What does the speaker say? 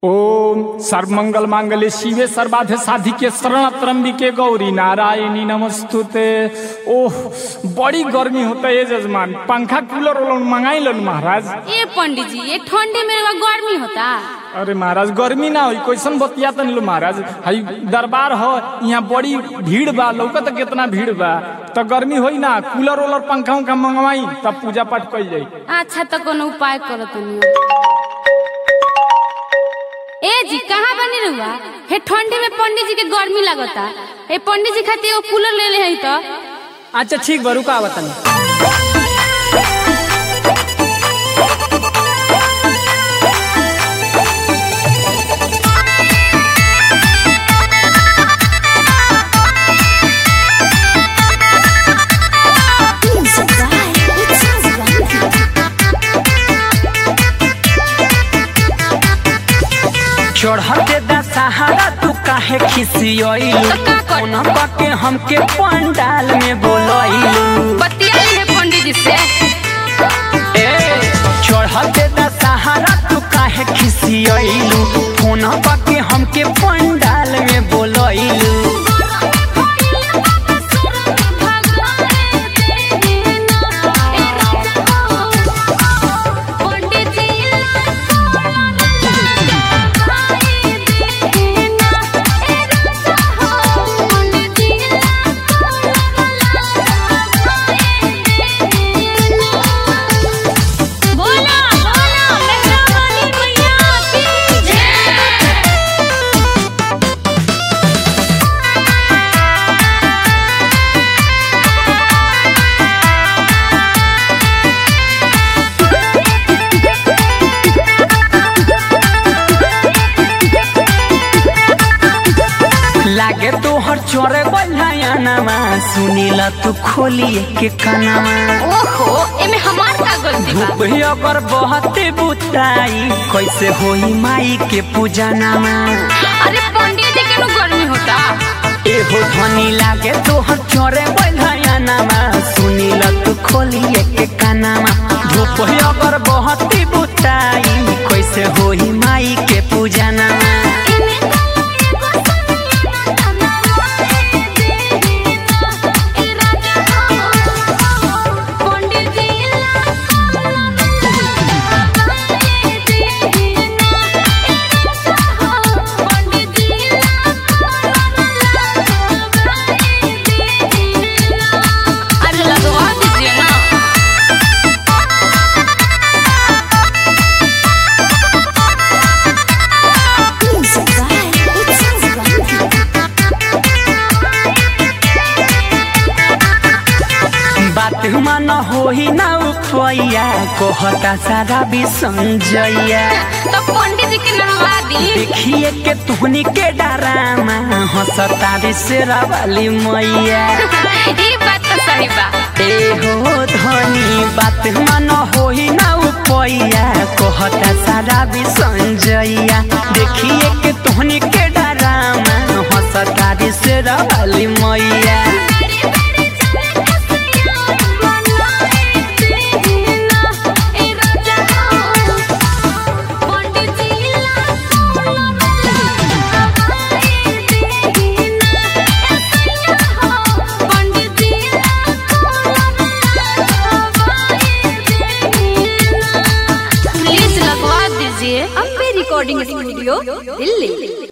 ओम सर्वमंगल मांगल्ये शिवे सर्वार्थ साधिके शरण त्र्यंबिके गौरी नारायणी नमस्तुते। ओह बड़ी गर्मी होता है जजमान, पंखा कूलर मंगाई लन महाराज। ए पंडित जी ये ठंडी में गर्मी होता। अरे महाराज गर्मी ना हुई कैसन बतिया तन लो महाराज, हई दरबार हो यहाँ बड़ी भीड़ बा, लौकत कितना भीड़ बा, तो गर्मी होई ना, कूलर ओलर पंखा उनका मंगवाई तब पूजा पाठ कल जाई। अच्छा तो कोनो उपाय करो तनी। ए जी कहाँ बनी रहुआ? हे ठंडी में पंडित जी के गर्मी लगता, ए पंडित जी खातिर कूलर ले ले हई तो। अच्छा ठीक बा, रुका आवतनी। चढ़ते दशहरा तू काहे खिसियइलू, कोना बाके हमके पंडाल में बोलइलू। बतियाई है पंडित जी से। ए चढ़ते दशहरा तू काहे खिसियइलू, कोना बाके हमके पंडाल में बोलइलू। लागे तोहर चोरे बल्हायानामा, सुनीला तू खोलिए के कानामा। ओहो एमे हमार का गलती बा? धूप अगर बहते बुताई कैसे होई माई के पूजा नामा। अरे पंडित जी के गर्मी होता। एहो धनी लागे तोहर चोरे बल्हायानामा, सुनीला तू खोलिए के कानामा। धूप अगर बहते बुताई कैसे होई माई के पूजा नामा। बात मन होही ना उपैया, कहता सारा भी संजैया। तो पंडित जी के नहवा दी। देखिए के तुहनी के डरामा, हंसता रे शेरा वाली मैया। ये बात तो सही बा। ए हो धनी बात मन होही ना उपैया, कहता सारा भी संजैया। देखिए के तुहनी के डरामा, हंसता रे शेरा वाली मैया। Ambe recording studio Delhi.